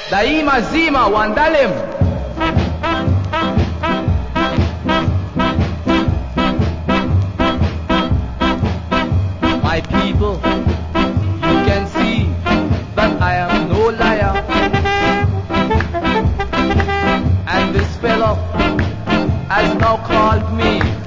Daima Zima Wandalem. My people, you can see that I am no liar. And this fellow has now called me